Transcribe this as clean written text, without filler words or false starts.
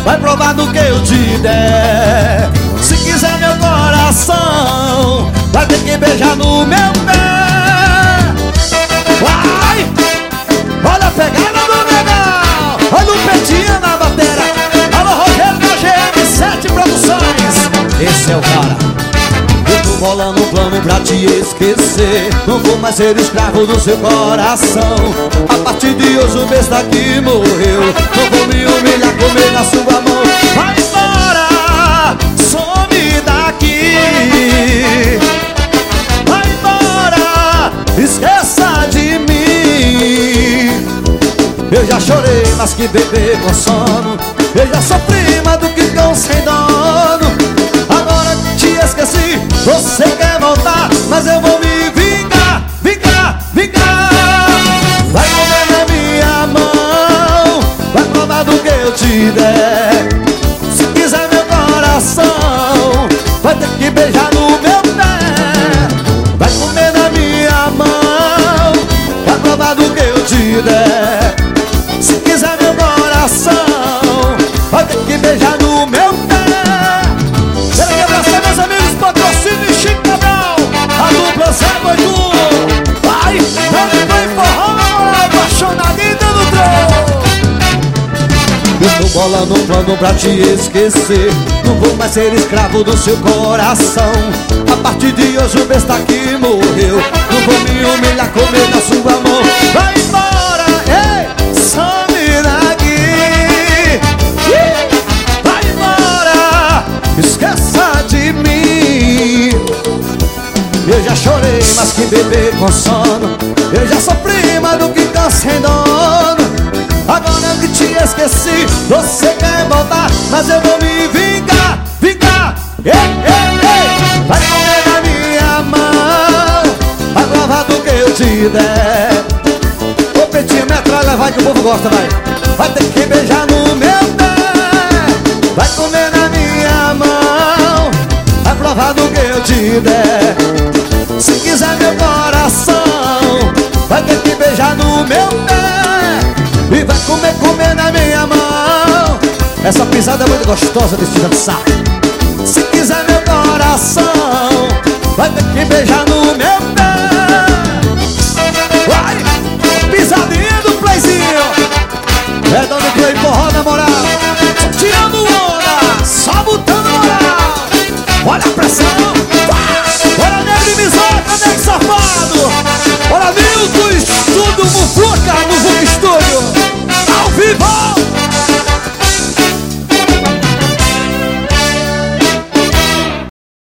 vai provar do que eu te der. Se quiser meu coração, vai ter que beijar no meu pé. Vai! Olha a pegada do legal, olha o Petinha na bateria. Alô Rogério da GM7 Produções, esse é o cara. Eu tô bolando um plano pra te esquecer. Não vou mais ser escravo do seu coração. A partir de hoje o besta aqui morreu. Não vou me humilhar, comer na sua mão. Vai embora, some daqui. Vai embora, esqueça de mim. Eu já chorei, mas que beber com sono. Eu já sofri mais do que cão sem dono. Agora te esqueci, você quer voltar, mas eu vou me vingar, vingar, vingar. Vai comer na minha mão, vai provar do que eu te der. Se quiser meu coração, vai ter que beijar no meu pé. Vai comer na minha mão, vai provar do que eu te der. Se quiser meu coração, vai ter que beijar no meu pé. Quero abraçar meus amigos, patrocínio e Chico Cabral, a dupla Zé Boitu. Vai, vai forró, apaixonadinho no troll. Eu tô bolando um plano pra te esquecer. Não vou mais ser escravo do seu coração. A partir de hoje o besta aqui morreu. Não vou me humilhar, comer na sua mão. Vai embora, ei, some daqui. Vai embora, esqueça de mim. Eu já chorei, mas que beber com sono. Eu já sofri mais do que cão sem dono. Agora que te esqueci, você quer voltar, mas eu vou me vingar, vingar. Ei, ei, ei. Vai comer na minha mão, vai provar do que eu te der. Ô Petinha, metralha, vai que o povo gosta, vai. Vai ter que beijar no meu pé. Vai comer na minha mão, vai provar do que eu te der. Se quiser meu coração, vai ter que beijar no meu pé. E vai comer, comer na minha mão. Essa pisada é muito gostosa de se dançar. Se quiser meu coração, vai ter que beijar no meu